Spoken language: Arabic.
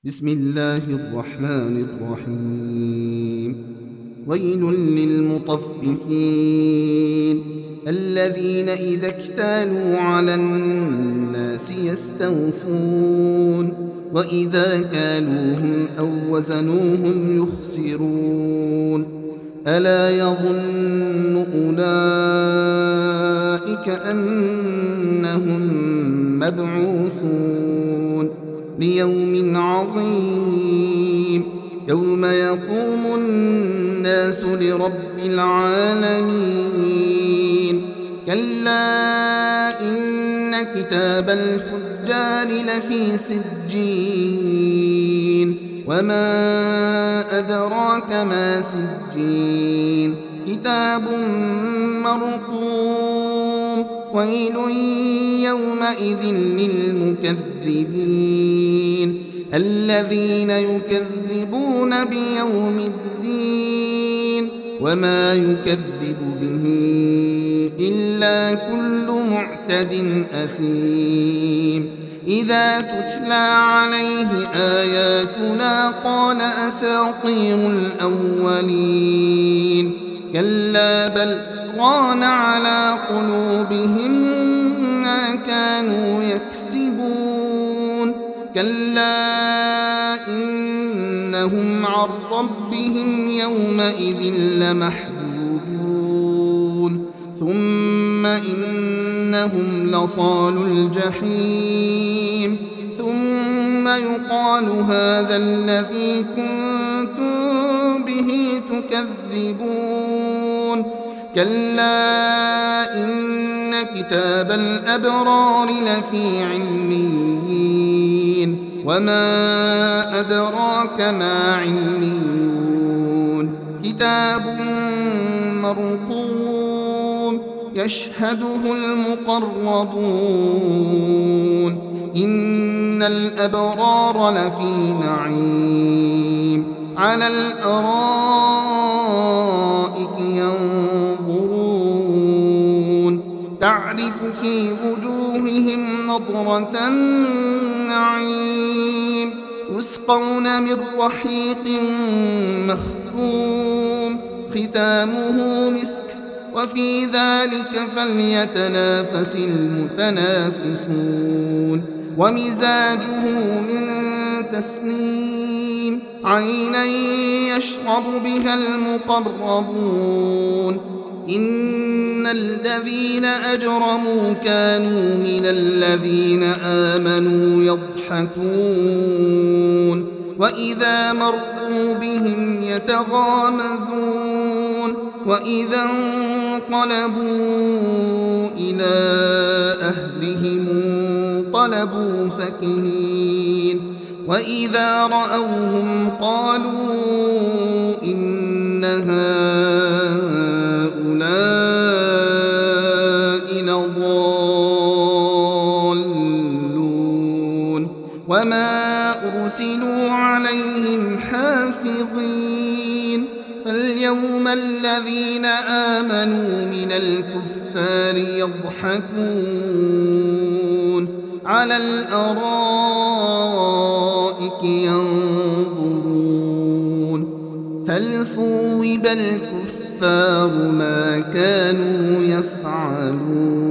بسم الله الرحمن الرحيم. ويل للمطففين الذين إذا اكتالوا على الناس يستوفون وإذا كالوهم أو وزنوهم يخسرون. ألا يظن أولئك أنهم مبعوثون ليوم عظيم يوم يقوم الناس لرب العالمين. كلا إن كتاب الفجار لفي سجين وما أدراك ما سجين كتاب مرقوم. ويل يومئذ للمكذبين الذين يكذبون بيوم الدين وما يكذب به إلا كل معتد أثيم. إذا تتلى عليه آياتنا قال أساطير الأولين. كلا بل ران على قلوبهم ما كانوا يكسبون. كلا إنهم عن ربهم يومئذ لمحجوبون. ثم إنهم لصالو الجحيم. ثم يقال هذا الذي كنتم به تكذبون. كلا إن كتاب الأبرار لفي عليين وما أدراك ما عليون. كتاب مرقوم يشهده المقربون. إن الأبرار لفي نعيم على الأرائك ينظرون تعرف في وجوههم نضرة النعيم. يسقون من رحيق مختوم ختامه مسك وفي ذلك فليتنافس المتنافسون. ومزاجه من تسنيم عينا يشرب بها المقربون. إن الذين أجرموا كانوا من الذين آمنوا يضحكون وإذا مروا بهم يتغامزون. وإذا انقلبوا إلى أهلهم انقلبوا فكهين. وإذا رأوهم قالوا إن هؤلاء لضالون وما أرسلوا عليهم حافظين. فاليوم الذين آمنوا من الكفار يضحكون على الأرائك ينظرون هل ثوب الكفار ما كانوا يفعلون.